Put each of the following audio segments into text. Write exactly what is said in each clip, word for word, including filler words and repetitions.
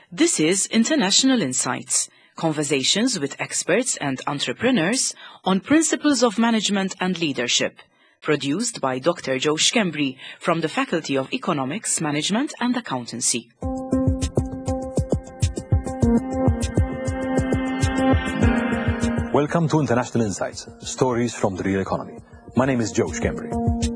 This is International Insights, conversations with experts and entrepreneurs on principles of management and leadership, produced by Doctor Joe Schembri from the Faculty of Economics, Management and Accountancy. Welcome to International Insights, stories from the real economy. My name is Joe Schembri.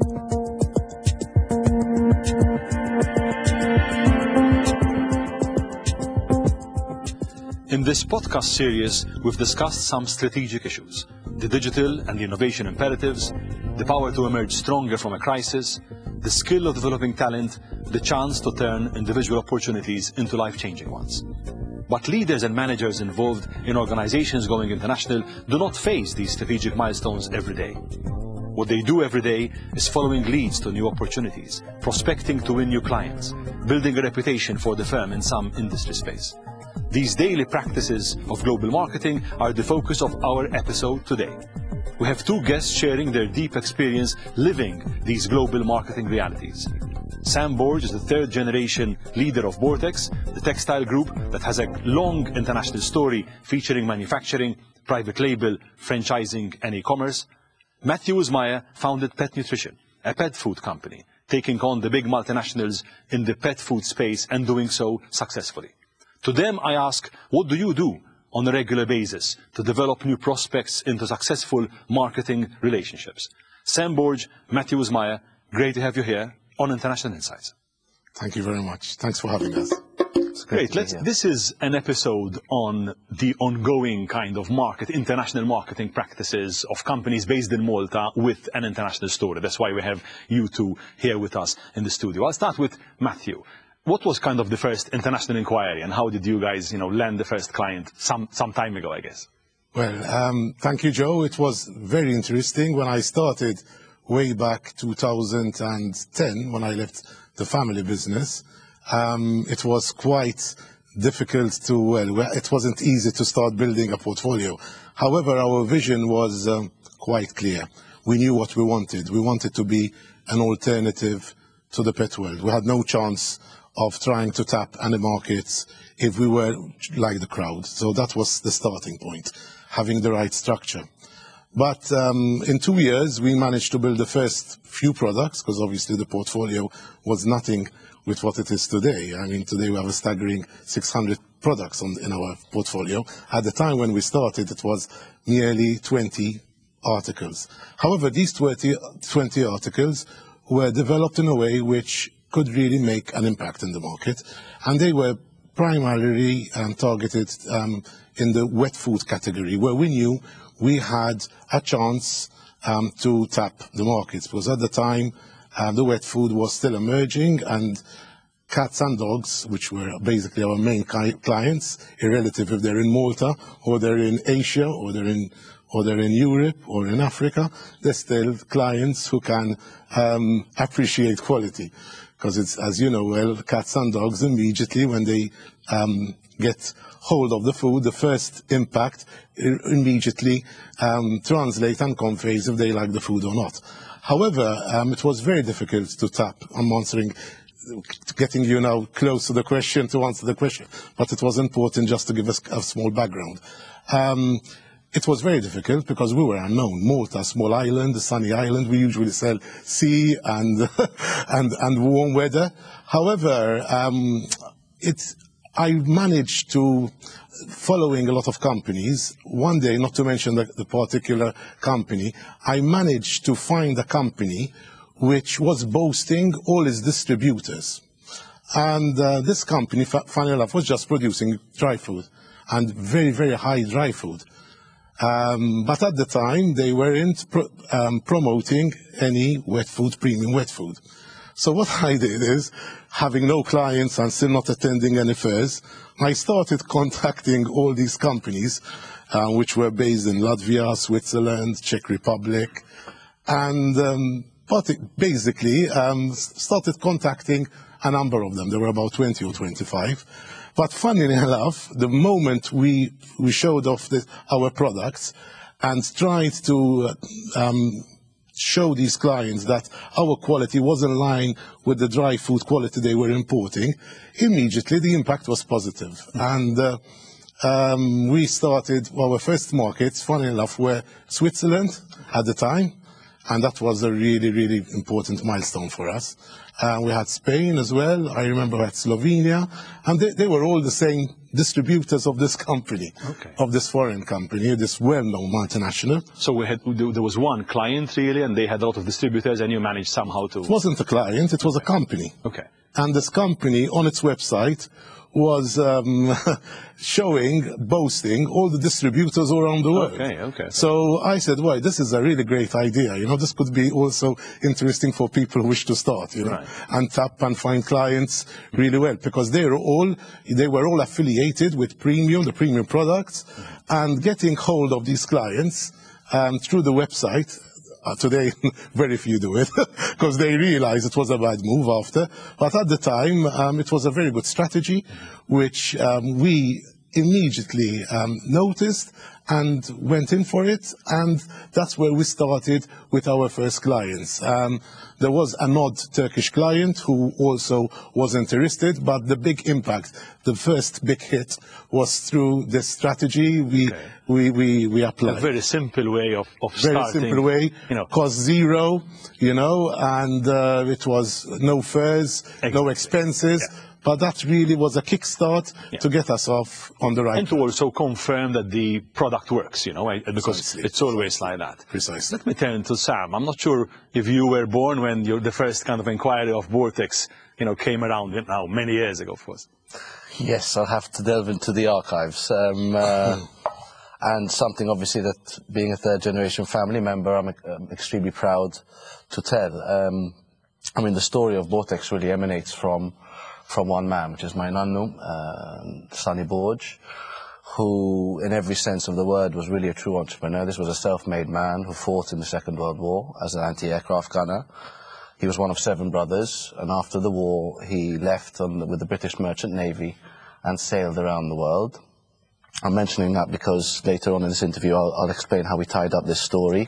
In this podcast series, we've discussed some strategic issues: the digital and the innovation imperatives, the power to emerge stronger from a crisis, the skill of developing talent, the chance to turn individual opportunities into life-changing ones. But leaders and managers involved in organizations going international do not face these strategic milestones every day. What they do every day is following leads to new opportunities, prospecting to win new clients, building a reputation for the firm in some industry space. These daily practices of global marketing are the focus of our episode today. We have two guests sharing their deep experience living these global marketing realities. Sam Borge is the third generation leader of Bortex, the textile group that has a long international story featuring manufacturing, private label, franchising and e-commerce. Matthew Uzmaya founded Pet Nutrition, a pet food company, taking on the big multinationals in the pet food space and doing so successfully. To them I ask, what do you do on a regular basis to develop new prospects into successful marketing relationships? Sam Borge, Matthew Uzmaya, great to have you here on International Insights. Thank you very much. Thanks for having us. It's great. Let's, this is an episode on the ongoing kind of market, international marketing practices of companies based in Malta with an international story. That's why we have you two here with us in the studio. I'll start with Matthew. What was kind of the first international inquiry, and how did you guys, you know, land the first client some, some time ago, I guess? Well, um, thank you, Joe. It was very interesting. When I started way back two thousand ten, when I left the family business, um, it was quite difficult to, well, it wasn't easy to start building a portfolio. However, our vision was um, quite clear. We knew what we wanted. We wanted to be an alternative to the pet world. We had no chance of trying to tap any markets if we were like the crowd. So that was the starting point, having the right structure. But um, in two years, we managed to build the first few products, because obviously the portfolio was nothing with what it is today. I mean, today we have a staggering six hundred products on, in our portfolio. At the time when we started, it was nearly twenty articles. However, these twenty, twenty articles were developed in a way which could really make an impact in the market, and they were primarily um, targeted um, in the wet food category, where we knew we had a chance um, to tap the markets, because at the time uh, the wet food was still emerging, and cats and dogs, which were basically our main clients, irrelative if they're in Malta or they're in Asia or they're in or they're in Europe or in Africa, they're still clients who can um, appreciate quality. Because it's, as you know well, cats and dogs immediately, when they um, get hold of the food, the first impact immediately um, translates and conveys if they like the food or not. However, um, it was very difficult to tap. I'm answering, getting you now close to the question, to answer the question, but it was important just to give us a small background. Um, It was very difficult because we were unknown. Malta, small island, a sunny island. We usually sell sea and and and warm weather. However, um, it I managed to, following a lot of companies, one day, not to mention the, the particular company, I managed to find a company which was boasting all its distributors. And uh, this company, funny enough, was just producing dry food, and very, very high dry food. Um, but at the time, they weren't pro um, promoting any wet food, premium wet food. So what I did is, having no clients and still not attending any fairs, I started contacting all these companies, uh, which were based in Latvia, Switzerland, Czech Republic, and um, basically um, started contacting a number of them. There were about twenty or twenty-five. But funnily enough, the moment we, we showed off the, our products and tried to um, show these clients that our quality was in line with the dry food quality they were importing, immediately the impact was positive. And uh, um, we started, well, our first markets, funny enough, were Switzerland at the time, and that was a really, really important milestone for us. Uh, we had Spain as well. I remember we had Slovenia, and they, they were all the same distributors of this company, okay. of this foreign company, this well-known multinational. So we had, there was one client really, and they had a lot of distributors, and you managed somehow to... It wasn't a client, it was a company. Okay. And this company, on its website, was um, showing, boasting all the distributors around the world. Okay, okay. So I said, well, this is a really great idea. You know, this could be also interesting for people who wish to start, you know, right. and tap and find clients really well, because they were all, they were all affiliated with premium, the premium products, mm-hmm. and getting hold of these clients um, through the website. Uh, today, very few do it, because they realized it was a bad move after. But at the time, um, it was a very good strategy, which um, we immediately um, noticed and went in for it, and that's where we started with our first clients. Um, there was an odd Turkish client who also was interested, but the big impact, the first big hit, was through this strategy we okay. we, we, we applied. A very simple way of, of very starting. Very simple way, you know. Cost zero, you know, and uh, it was no fares, exactly. no expenses. Yeah. But that really was a kickstart yeah. to get us off on the right And path. to also confirm that the product works, you know, because Precisely. it's always like that. Precisely. Let me turn to Sam. I'm not sure if you were born when you're the first kind of inquiry of Vortex, you know, came around now, many years ago, of course. Yes, I'll have to delve into the archives. Um, uh, and something, obviously, that being a third-generation family member, I'm um, extremely proud to tell. Um, I mean, the story of Vortex really emanates from from one man, which is my nannu, uh, Sonny Borge, who, in every sense of the word, was really a true entrepreneur. This was a self-made man who fought in the Second World War as an anti-aircraft gunner. He was one of seven brothers, and after the war, he left on the, with the British Merchant Navy and sailed around the world. I'm mentioning that because later on in this interview, I'll, I'll explain how we tied up this story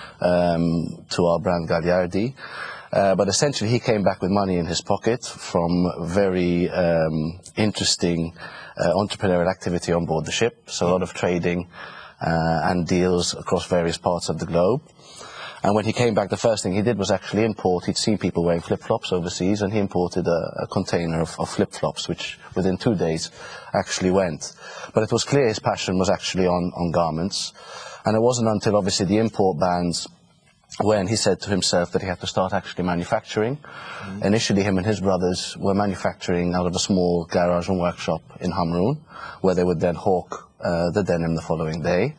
um, to our brand Gagliardi. Uh, but essentially, he came back with money in his pocket from very um, interesting uh, entrepreneurial activity on board the ship. So a lot of trading uh, and deals across various parts of the globe. And when he came back, the first thing he did was actually import. He'd seen people wearing flip-flops overseas, and he imported a, a container of, of flip-flops, which within two days actually went. But it was clear his passion was actually on, on garments. And it wasn't until, obviously, the import bans when he said to himself that he had to start actually manufacturing. Mm-hmm. Initially, him and his brothers were manufacturing out of a small garage and workshop in Hamrun, where they would then hawk uh, the denim the following day.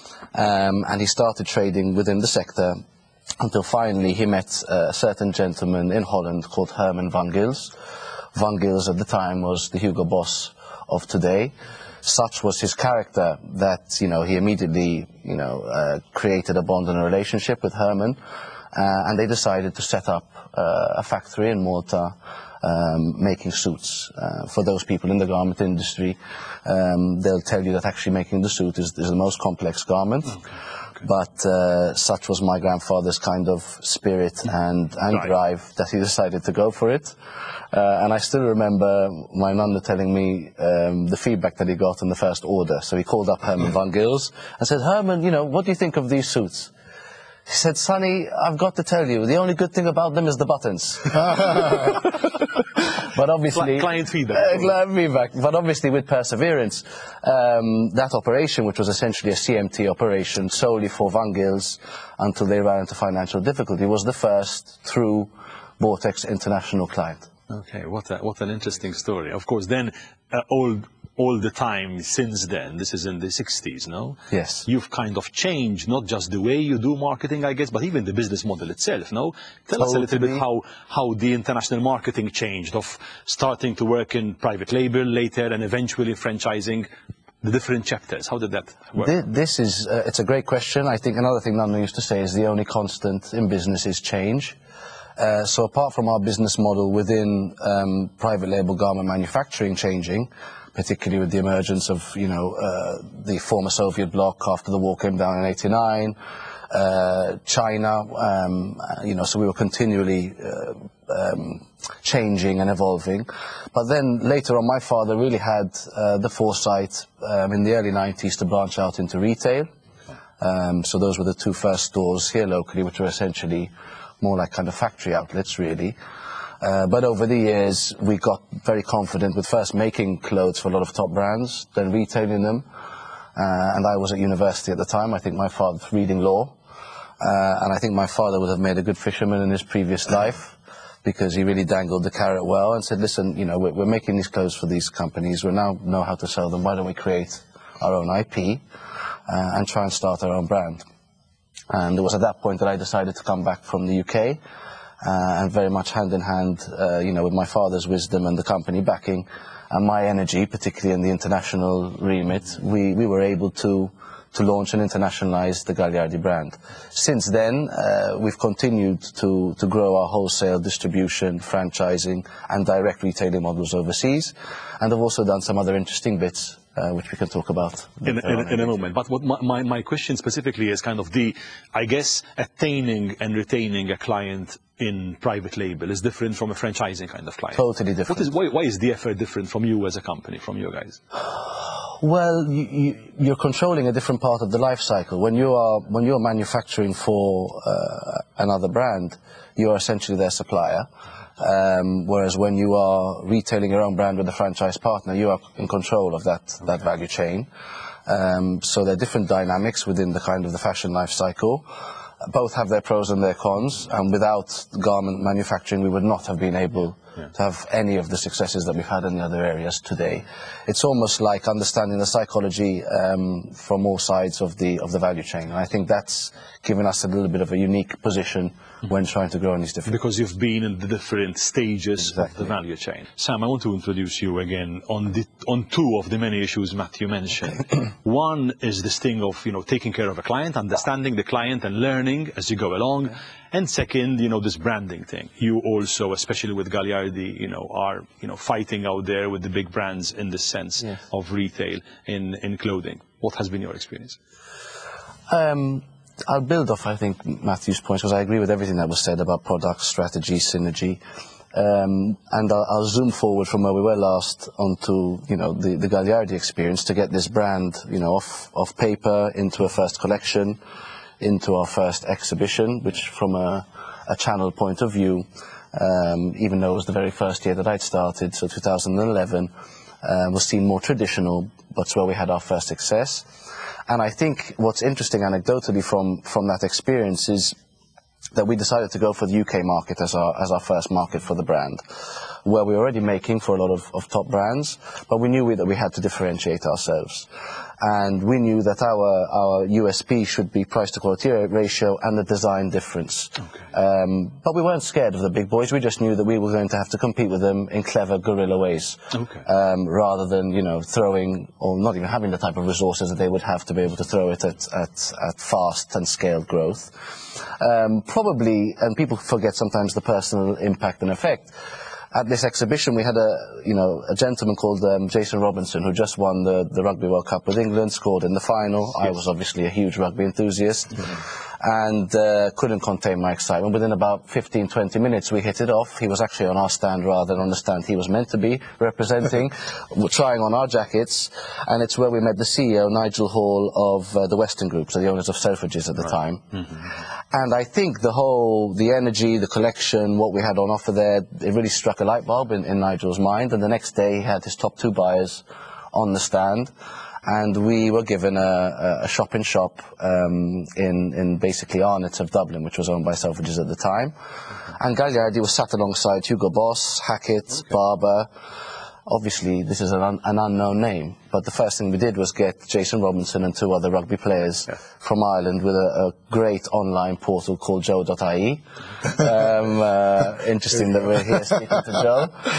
Um, and he started trading within the sector until finally he met uh, a certain gentleman in Holland called Herman van Gils. Van Gils at the time was the Hugo Boss of today. Such was his character that, you know, he immediately, you know, uh, created a bond and a relationship with Herman, uh, and they decided to set up uh, a factory in Malta um, making suits. Uh, for those people in the garment industry, um, they'll tell you that actually making the suit is, is the most complex garment. Okay. Okay. But uh, such was my grandfather's kind of spirit and, and right. drive that he decided to go for it. Uh, and I still remember my nonna telling me um, the feedback that he got on the first order. So he called up Herman van Gils and said, Herman, you know, what do you think of these suits? He said, Sonny, I've got to tell you, the only good thing about them is the buttons. But obviously... Client feedback. Uh, client feedback. But obviously with perseverance, um, that operation, which was essentially a C M T operation solely for Van Gils until they ran into financial difficulty, was the first true Vortex international client. Okay, what a, what an interesting story. Of course, then uh, all all the time since then, this is in the sixties, no? Yes. You've kind of changed not just the way you do marketing, I guess, but even the business model itself, no? Tell totally. us a little bit how how the international marketing changed, of starting to work in private label later and eventually franchising. The different chapters, how did that work? This is, uh, it's a great question. I think another thing Nana used to say is the only constant in business is change. Uh, so apart from our business model within um, private label garment manufacturing changing, particularly with the emergence of, you know, uh, the former Soviet bloc after the wall came down in eighty-nine, uh, China, um, you know, so we were continually uh, um, changing and evolving. But then later on, my father really had uh, the foresight um, in the early nineties to branch out into retail. Um, so those were the two first stores here locally, which were essentially more like kind of factory outlets, really. Uh, but over the years, we got very confident with first making clothes for a lot of top brands, then retailing them. Uh, and I was at university at the time. I think my father was reading law. Uh, and I think my father would have made a good fisherman in his previous life, because he really dangled the carrot well and said, listen, you know, we're, we're making these clothes for these companies. We now know how to sell them. Why don't we create our own I P uh, and try and start our own brand? And it was at that point that I decided to come back from the U K. Uh, and very much hand in hand, uh, you know, with my father's wisdom and the company backing and my energy, particularly in the international remit, we, we were able to, to launch and internationalize the Gagliardi brand. Since then, uh, we've continued to, to grow our wholesale distribution, franchising and direct retailing models overseas, and have also done some other interesting bits Uh, which we can talk about in, in, in a moment. But what my, my, my question specifically is kind of the, I guess, attaining and retaining a client in private label is different from a franchising kind of client. Totally different. What is, why, why is the effort different from you as a company, from you guys? Well, you, you, you're controlling a different part of the life cycle. When you are, when you're manufacturing for uh, another brand, you are essentially their supplier. Um, whereas when you are retailing your own brand with a franchise partner, you are in control of that, okay. that value chain. Um, so there are different dynamics within the kind of the fashion life cycle. Both have their pros and their cons, and without garment manufacturing, we would not have been able yeah. to have any of the successes that we've had in the other areas today. It's almost like understanding the psychology um, from all sides of the, of the value chain. And I think that's given us a little bit of a unique position when trying to grow in these different... Because you've been in the different stages exactly. of the value chain. Sam, I want to introduce you again on the, on two of the many issues Matthew mentioned. One is this thing of, you know, taking care of a client, understanding the client and learning as you go along. Yeah. And second, you know, this branding thing. You also, especially with Gagliardi, you know, are, you know, fighting out there with the big brands in the sense yes. of retail in, in clothing. What has been your experience? Um, I'll build off, I think, Matthew's points, because I agree with everything that was said about product, strategy, synergy. Um, and I'll, I'll zoom forward from where we were last onto, you know, the, the Gagliardi experience to get this brand, you know, off, off paper into a first collection, into our first exhibition, which from a, a channel point of view, um, even though it was the very first year that I'd started, so two thousand eleven, uh, was seen more traditional, but it's where we had our first success. And I think what's interesting anecdotally from, from that experience is that we decided to go for the U K market as our, as our first market for the brand, where we were already making for a lot of, of top brands, but we knew we, that we had to differentiate ourselves. And we knew that our, our U S P should be price to quality ratio and the design difference. Okay. Um, but we weren't scared of the big boys. We just knew that we were going to have to compete with them in clever guerrilla ways. Okay. Um, rather than, you know, throwing, or not even having the type of resources that they would have to be able to throw it at, at, at fast and scaled growth. Um, probably, and people forget sometimes the personal impact and effect. At this exhibition, we had a, you know, a gentleman called um, Jason Robinson, who just won the, the Rugby World Cup with England, scored in the final. Yes. I was obviously a huge rugby enthusiast, mm-hmm. and uh, couldn't contain my excitement. Within about fifteen, twenty minutes, we hit it off. He was actually on our stand rather than on the stand he was meant to be representing, trying on our jackets, and it's where we met the C E O, Nigel Hall, of uh, the Western Group, so the owners of Selfridges at the right. time. Mm-hmm. And I think the whole, the energy, the collection, what we had on offer there, it really struck a light bulb in, in Nigel's mind. And the next day he had his top two buyers on the stand. And we were given a, a shop-in-shop um, in, in basically Arnott's of Dublin, which was owned by Selfridges at the time. And Gagliardi was sat alongside Hugo Boss, Hackett, okay. Barber. Obviously, this is an, un an unknown name, but the first thing we did was get Jason Robinson and two other rugby players yeah. from Ireland with a, a great online portal called joe dot I E. um, uh, interesting that we're here speaking to Joe.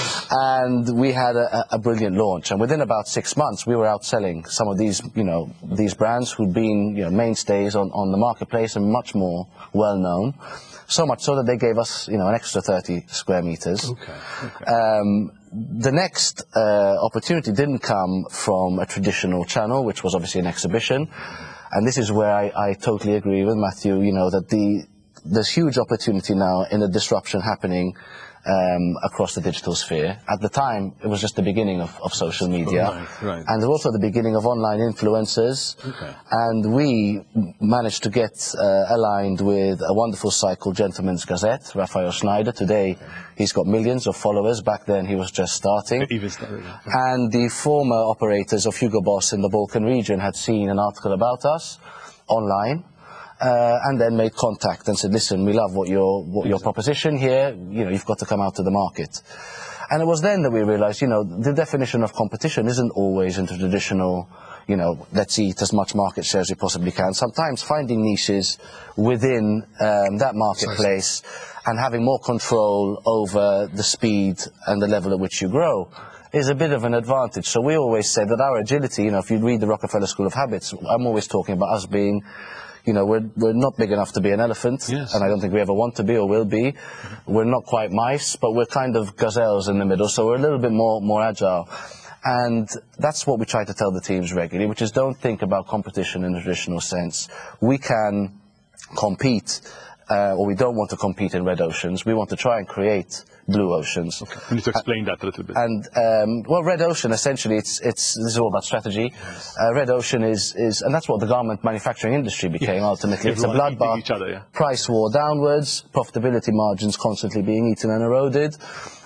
And we had a, a brilliant launch, and within about six months, we were outselling some of these, you know, these brands who'd been, you know, mainstays on, on the marketplace and much more well-known. So much so that they gave us, you know, an extra thirty square meters. Okay. Okay. Um, the next uh, opportunity didn't come from a traditional channel, which was obviously an exhibition. And this is where I, I totally agree with Matthew, you know, that the there's huge opportunity now in the disruption happening um, across the digital sphere. At the time, it was just the beginning of, of social media. Oh, right, right. And also the beginning of online influencers. Okay. And we managed to get uh, aligned with a wonderful site called Gentleman's Gazette, Raphael Schneider. Today, he's got millions of followers. Back then, he was just starting. Even started. And the former operators of Hugo Boss in the Balkan region had seen an article about us online. Uh, and then made contact and said, listen, we love what your what your proposition here, you know, you've got to come out to the market. And it was then that we realized, you know, the definition of competition isn't always in the traditional, you know, let's eat as much market share as we possibly can. Sometimes finding niches within um, that marketplace and having more control over the speed and the level at which you grow is a bit of an advantage. So we always say that our agility, you know, if you read the Rockefeller School of Habits, I'm always talking about us being, you know, we're, we're not big enough to be an elephant, yes. and I don't think we ever want to be or will be. We're not quite mice, but we're kind of gazelles in the middle, so we're a little bit more, more agile. And that's what we try to tell the teams regularly, which is don't think about competition in the traditional sense. We can compete, uh, or we don't want to compete in red oceans. We want to try and create blue oceans. Okay. You need to explain that a little bit. And um, well, red ocean essentially, it's it's this is all about strategy. Yes. Uh, red ocean is is, and that's what the garment manufacturing industry became. Yes. Ultimately, Everyone it's a bloodbath. Each other, yeah. Price war downwards, profitability margins constantly being eaten and eroded.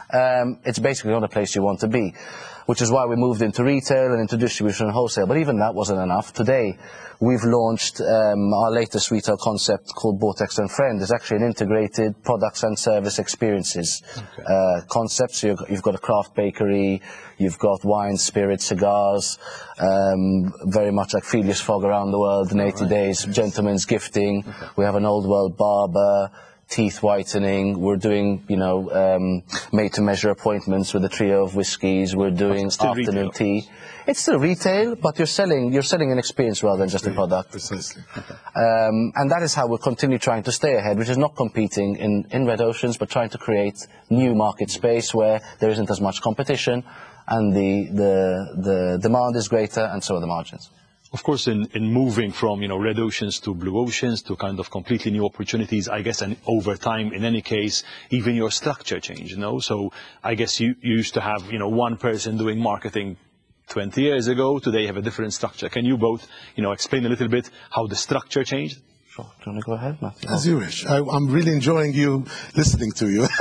Um, it's basically not a place you want to be, which is why we moved into retail and into distribution and wholesale. But even that wasn't enough. Today, we've launched um, our latest retail concept called Vortex and Friend. It's actually an integrated products and service experiences okay. uh, concept. So you've, you've got a craft bakery, you've got wine, spirits, cigars, um, very much like Phileas Fogg around the world in eighty right. days, yes. Gentleman's gifting. Okay. We have an old world barber, teeth whitening. We're doing, you know, um, made-to-measure appointments with a trio of whiskies. We're doing afternoon retail. tea. It's still retail, but you're selling you're selling an experience rather than just a product. Precisely. Okay. Um, and that is how we'll continue trying to stay ahead, which is not competing in, in red oceans, but trying to create new market space where there isn't as much competition and the, the, the demand is greater and so are the margins. Of course, in, in moving from, you know, red oceans to blue oceans to kind of completely new opportunities, I guess, and over time, in any case, even your structure changed, you know? So I guess you, you used to have, you know, one person doing marketing twenty years ago. Today you have a different structure. Can you both, you know, explain a little bit how the structure changed? Sure. Do you want to go ahead, Matthew? As you wish. I, I'm really enjoying you listening to you.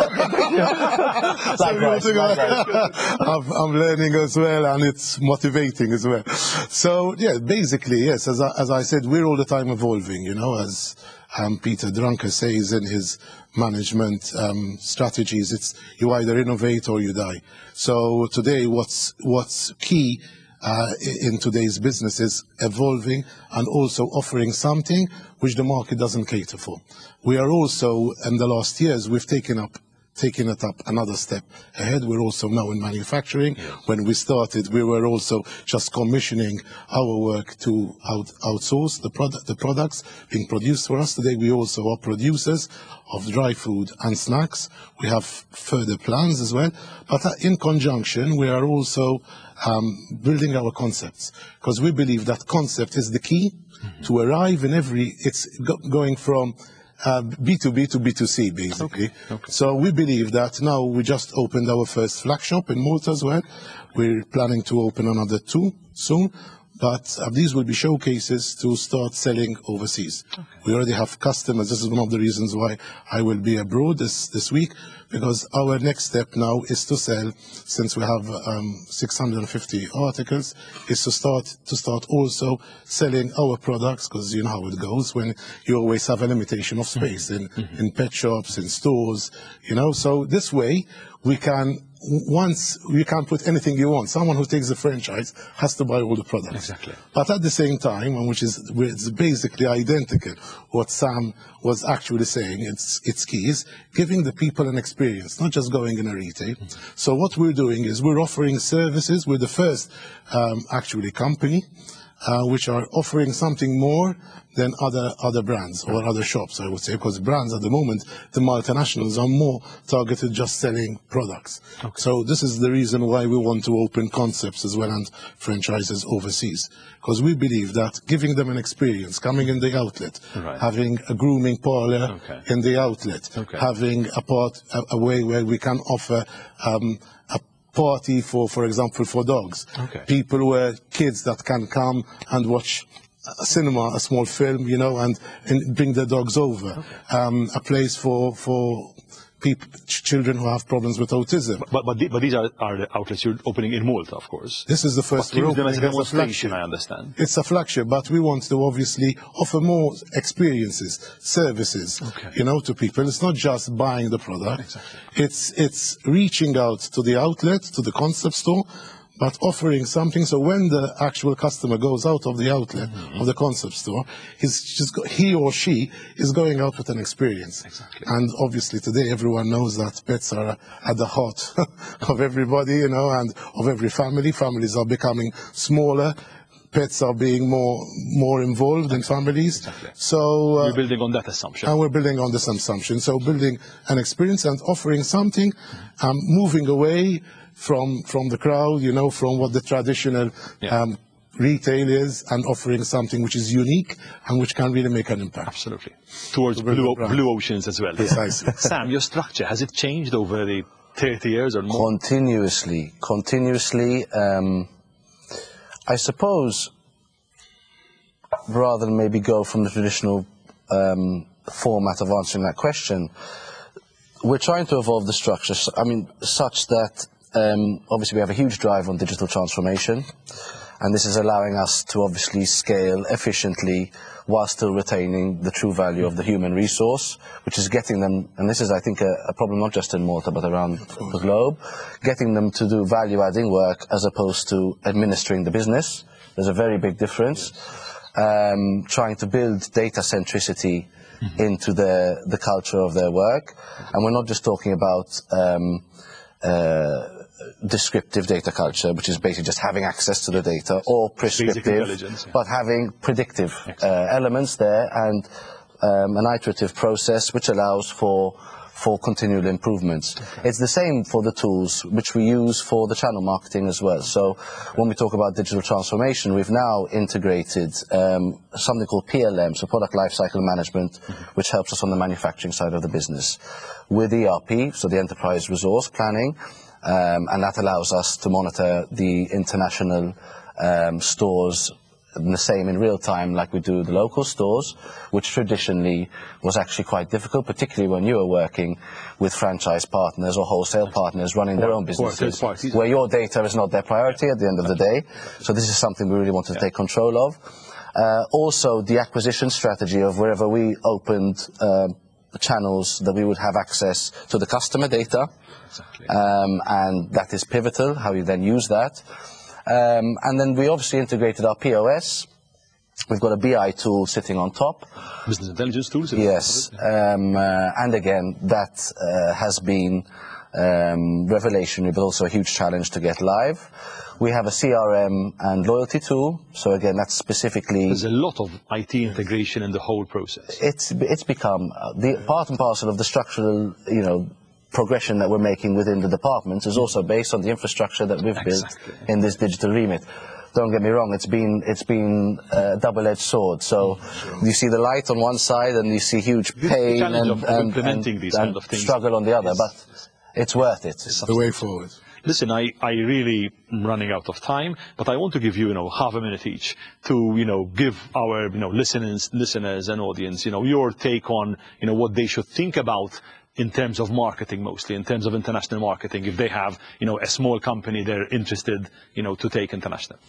Likewise, likewise. I'm, I'm learning as well, and it's motivating as well. So, yeah, basically, yes, as I, as I said, we're all the time evolving, you know, as um, Peter Drucker says in his management um, strategies, it's you either innovate or you die. So today, what's, what's key Uh, in today's business is evolving and also offering something which the market doesn't cater for. We are also, in the last years, we've taken up taking it up another step ahead. We're also now in manufacturing. Yes. When we started, we were also just commissioning our work to out, outsource the product, the products being produced for us. Today, we also are producers of dry food and snacks. We have further plans as well. But uh, in conjunction, we are also um, building our concepts, because we believe that concept is the key mm-hmm. to arrive in every, it's go, going from Uh, B two B to B two C, basically. Okay. Okay. So we believe that now we just opened our first flag shop in Malta as well. We're planning to open another two soon. But uh, these will be showcases to start selling overseas. Okay. We already have customers. This is one of the reasons why I will be abroad this, this week, because our next step now is to sell, since we have um, six hundred fifty articles, is to start to start also selling our products, because you know how it goes when you always have a limitation of space in, mm-hmm. in pet shops, in stores, you know. So this way we can, once you can't put anything you want. Someone who takes the franchise has to buy all the products. Exactly. But at the same time, which is it's basically identical, what Sam was actually saying, it's it's key, is giving the people an experience, not just going in a retail. Mm-hmm. So what we're doing is we're offering services. We're the first um, actually company uh, which are offering something more than other other brands or other shops, I would say, because brands at the moment, the multinationals are more targeted just selling products. Okay. So this is the reason why we want to open concepts as well and franchises overseas, because we believe that giving them an experience, coming in the outlet, Right. having a grooming parlor Okay. in the outlet, Okay. having a part, a, a way where we can offer um, a party for, for example, for dogs. Okay. People where kids that can come and watch a cinema, a small film, you know, and, and bring their dogs over. Okay. Um, a place for for people, ch- children who have problems with autism. But, but, the, but these are, are the outlets you're opening in Malta, of course. This is the first But we're use them as a opening as a demonstration, flagship. I understand. It's a flagship, but we want to obviously offer more experiences, services, Okay. you know, to people. It's not just buying the product. Exactly. It's it's reaching out to the outlet, to the concept store, but offering something. So when the actual customer goes out of the outlet, Mm-hmm. of the concept store, he's just go, he or she is going out with an experience. Exactly. And obviously today everyone knows that pets are at the heart of everybody, you know, and of every family. Families are becoming smaller. Pets are being more more involved in families. Exactly. So uh, You're building on that assumption. and we're building on this assumption. So building an experience and offering something, um, moving away from from the crowd, you know, from what the traditional Yeah. um, retail is, and offering something which is unique and which can really make an impact. Absolutely. Towards build blue, a brand. blue oceans as well. Precisely. Sam, your structure, has it changed over the thirty years or more? Continuously, continuously. Um, I suppose, rather than maybe go from the traditional um, format of answering that question, we're trying to evolve the structure. s- I mean, such that um, obviously we have a huge drive on digital transformation, and this is allowing us to obviously scale efficiently while still retaining the true value of the human resource, which is getting them, and this is, I think, a, a problem not just in Malta but around the globe, getting them to do value-adding work as opposed to administering the business. There's a very big difference. Um, trying to build data centricity into the, the culture of their work. And we're not just talking about um, uh, descriptive data culture, which is basically just having access to the data, or prescriptive, intelligence, yeah. but having predictive uh, Excellent. elements there, and um, an iterative process which allows for for continual improvements. It's the same for the tools which we use for the channel marketing as well. So when we talk about digital transformation, we've now integrated um, something called P L M, so Product Lifecycle Management, which helps us on the manufacturing side of the business, with E R P, so the Enterprise Resource Planning, um, and that allows us to monitor the international um, stores the same in real time like we do the local stores, which traditionally was actually quite difficult, particularly when you were working with franchise partners or wholesale partners running their Or- own or businesses, third parties. where your data is not their priority at the end of the day. So this is something we really want to take control of. Uh, also, the acquisition strategy of wherever we opened uh, channels, that we would have access to the customer data, Exactly. um, and that is pivotal, how you then use that. Um, and then we obviously integrated our P O S. We've got a B I tool sitting on top. Business intelligence tools? Yes. Um, uh, and again, that uh, has been um, revolutionary, but also a huge challenge to get live. We have a C R M and loyalty tool. So again, that's specifically... There's a lot of I T integration in the whole process. It's, it's become uh, the part and parcel of the structural, you know, progression that we're making within the departments is also based on the infrastructure that we've built Exactly. in this digital remit. Don't get me wrong, it's been it's been a double-edged sword. So you see the light on one side and you see huge pain challenge and, of and, implementing and, these and kind of things struggle on the other, is- but it's worth it. The way forward. Listen, I, I really am running out of time, but I want to give you, you know, half a minute each to, you know, give our, you know, listeners, listeners and audience, you know, your take on, you know, what they should think about in terms of marketing, mostly in terms of international marketing, if they have, you know, a small company they're interested, you know, to take international.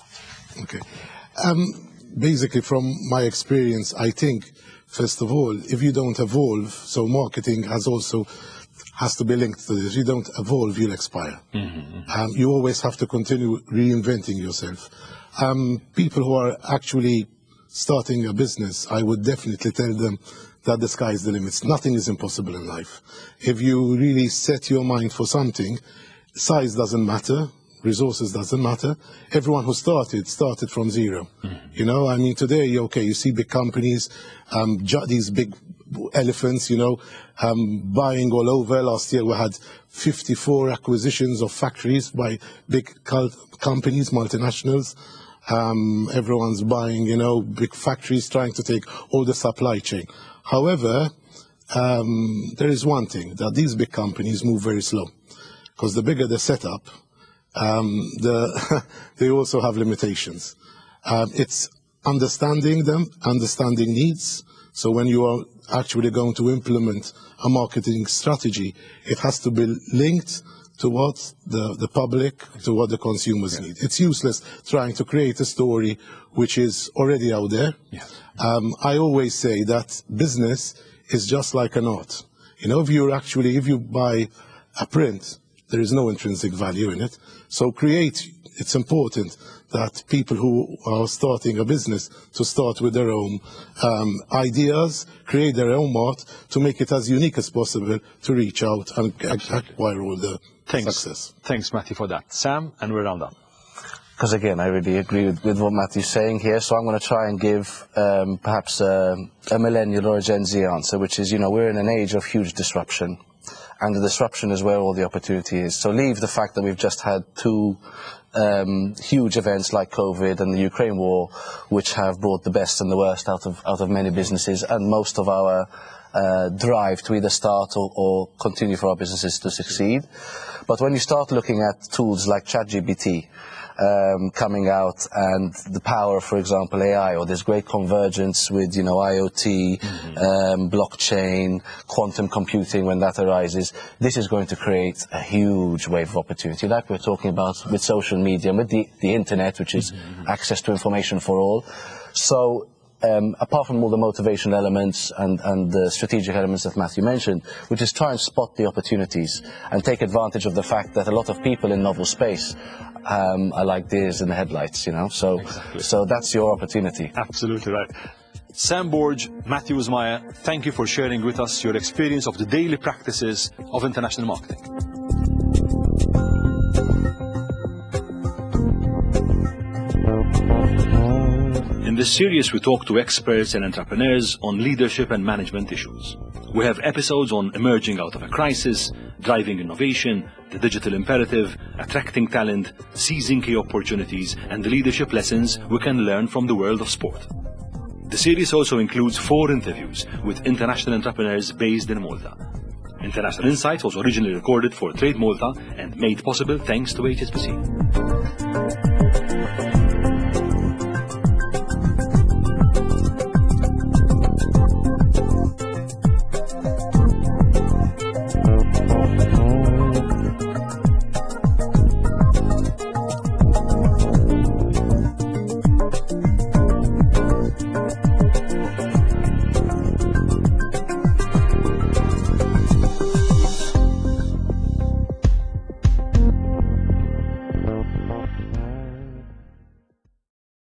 Okay. Um, basically, from my experience, I think, first of all, if you don't evolve, so marketing has also has to be linked to this. If you don't evolve, you'll expire. Mm-hmm. Um, you always have to continue reinventing yourself. Um, people who are actually starting a business, I would definitely tell them that the sky is the limit. Nothing is impossible in life. If you really set your mind for something, size doesn't matter, resources doesn't matter. Everyone who started, started from zero. Mm-hmm. You know, I mean, today, okay, you see big companies, um, ju- these big elephants, you know, um, buying all over. Last year we had fifty-four acquisitions of factories by big cult- companies, multinationals. Um, everyone's buying, you know, big factories, trying to take all the supply chain. However, um, there is one thing, that these big companies move very slow. Because the bigger the setup, um, the they also have limitations. Um, it's understanding them, understanding needs. So when you are actually going to implement a marketing strategy, it has to be linked to what the, the public, to what the consumers yeah. need. It's useless trying to create a story which is already out there. Yeah. Um, I always say that business is just like an art. You know, if you actually, if you buy a print, there is no intrinsic value in it. So create, it's important that people who are starting a business to start with their own um, ideas, create their own art, to make it as unique as possible to reach out and Absolutely. acquire all the Thanks. success. Thanks, Matthew, for that. Sam, and we're round up. Because again, I really agree with, with what Matthew's saying here, so I'm going to try and give um, perhaps a, a millennial or a Gen Z answer, which is, you know, we're in an age of huge disruption. And the disruption is where all the opportunity is. So leave the fact that we've just had two um, huge events like COVID and the Ukraine war, which have brought the best and the worst out of out of many businesses, and most of our uh, drive to either start or, or continue for our businesses to succeed. But when you start looking at tools like ChatGPT, Um, coming out, and the power of, for example, A I, or there's great convergence with, you know, I O T, mm-hmm. um, blockchain, quantum computing when that arises. This is going to create a huge wave of opportunity, like we're talking about with social media and with the, the internet, which is mm-hmm. access to information for all. So Um, apart from all the motivation elements and, and the strategic elements that Matthew mentioned, which is try and spot the opportunities and take advantage of the fact that a lot of people in novel space um, are like deers in the headlights, you know, so, exactly. so that's your opportunity. Absolutely right. Sam Borge, Matthew Uzmaya, thank you for sharing with us your experience of the daily practices of international marketing. In this series, we talk to experts and entrepreneurs on leadership and management issues. We have episodes on emerging out of a crisis, driving innovation, the digital imperative, attracting talent, seizing key opportunities, and the leadership lessons we can learn from the world of sport. The series also includes four interviews with international entrepreneurs based in Malta. International Insights was originally recorded for Trade Malta and made possible thanks to H S B C.